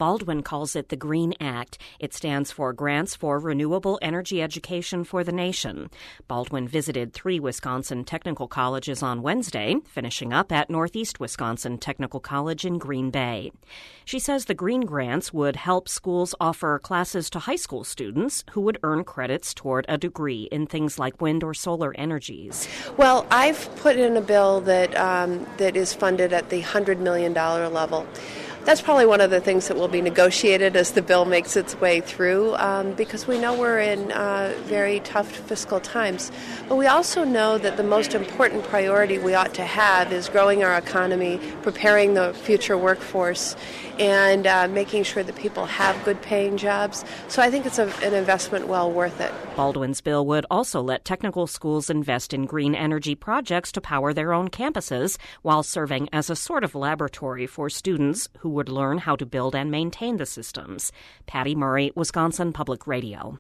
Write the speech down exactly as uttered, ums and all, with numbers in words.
Baldwin calls it the GREEN Act. It stands for Grants for Renewable Energy Education for the Nation. Baldwin visited three Wisconsin technical colleges on Wednesday, finishing up at Northeast Wisconsin Technical College in Green Bay. She says the GREEN grants would help schools offer classes to high school students who would earn credits toward a degree in things like wind or solar energies. Well, I've put in a bill that um, that is funded at the one hundred million dollars level. That's probably one of the things that will be negotiated as the bill makes its way through, um, because we know we're in uh, very tough fiscal times. But we also know that the most important priority we ought to have is growing our economy, preparing the future workforce, and uh, making sure that people have good-paying jobs. So I think it's a, an investment well worth it. Baldwin's bill would also let technical schools invest in green energy projects to power their own campuses while serving as a sort of laboratory for students who would learn how to build and maintain the systems. Patty Murray, Wisconsin Public Radio.